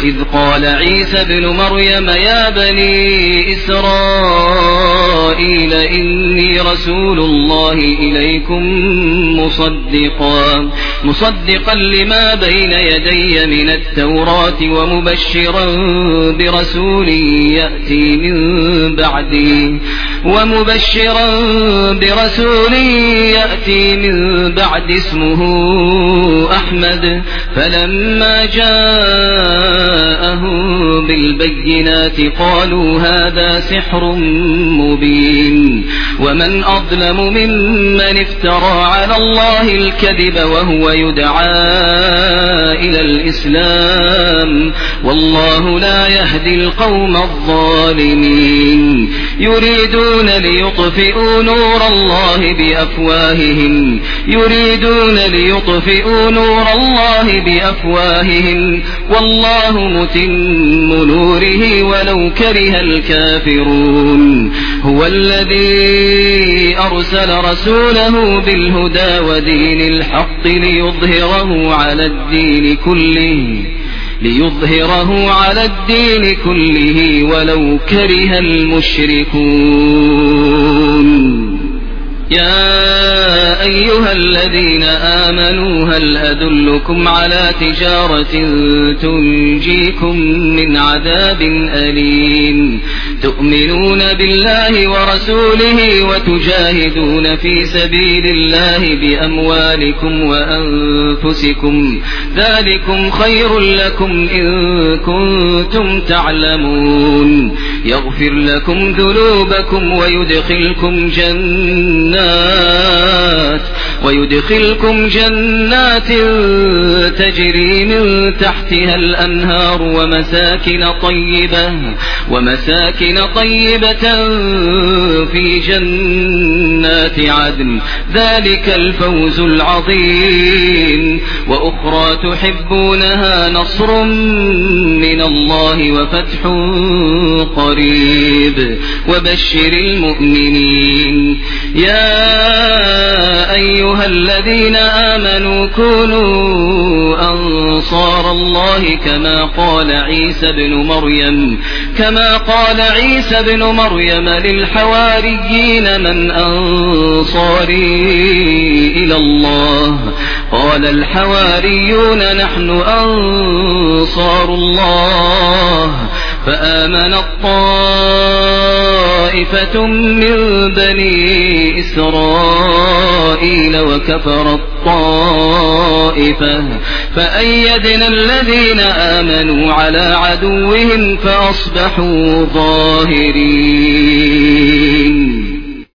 وإذ قال عيسى ابن مريم يا بني إسرائيل إني رسول الله إليكم مصدقا لما بين يدي من التوراة ومبشرا برسول يأتي من بعد اسمه أحمد فلما جاءهم بالبينات قالوا هذا سحر مبين ومن أظلم ممن افترى على الله الكذب وهو يدعى إلى الإسلام والله لا يهدي القوم الظالمين يريدون ليطفئوا نور الله بأفواههم والله متم نوره ولو كره الكافرون هو الذي أرسل رسوله بالهدى ودين الحق ليظهره على الدين كله ولو كره المشركون يا أيها الذين آمنوا هل أدلكم على تجارة تنجيكم من عذاب أليم تؤمنون بالله ورسوله وتجاهدون في سبيل الله بأموالكم وأنفسكم ذلكم خير لكم إن كنتم تعلمون يغفر لكم ذنوبكم ويدخلكم جنات تجري من تحتها الأنهار ومساكن طيبة في جنات عدن ذلك الفوز العظيم وأخرى تحبونها نصر من الله وفتح قريب وبشر المؤمنين يا أيها الذين آمنوا كونوا أنصار الله كما قال عيسى بن مريم للحواريين من أنصاري إلى الله قال الحواريون نحن أنصار الله فآمنت طائفة من بني إسرائيل وكفرت طائفة فأيدنا الذين آمنوا على عدوهم فأصبحوا ظاهرين